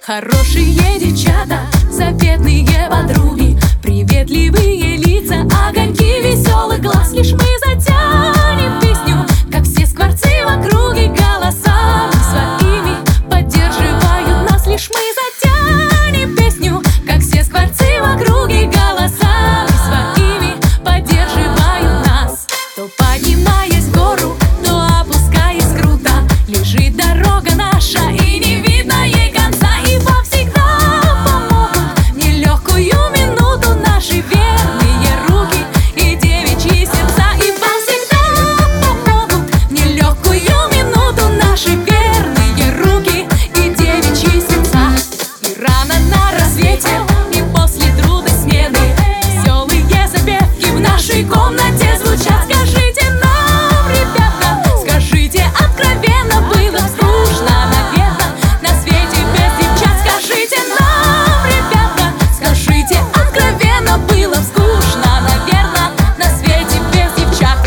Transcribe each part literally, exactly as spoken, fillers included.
Хорошие девчата, заветные подруги, приветливые лица, огоньки веселых глаз. Лишь мы затянем песню, как все скворцы в округе, голосами своими поддерживают нас. Лишь мы затянем песню, как все скворцы в округе, голосами своими поддерживают нас. То поднимаясь в гору, то опускаясь круто, лежит дорога наша, и не видно ей конца. И повсегда помогут нелегкую минуту наши верные руки и девичьи сердца. И повсегда помогут нелегкую минуту наши верные руки и девичьи сердца. И рано на рассвете, и после трудной смены веселые запевки в нашей комнате звучат. Скажите нам, ребята, скажите откровенно, было скучно, наверно, на свете без девчат. Скажите нам, ребята, скажите откровенно, было скучно, наверно, на свете без девчат.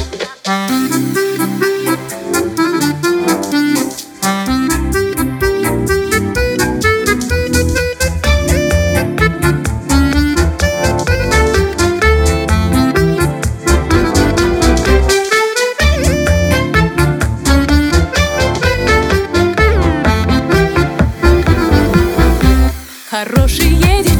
Хорошие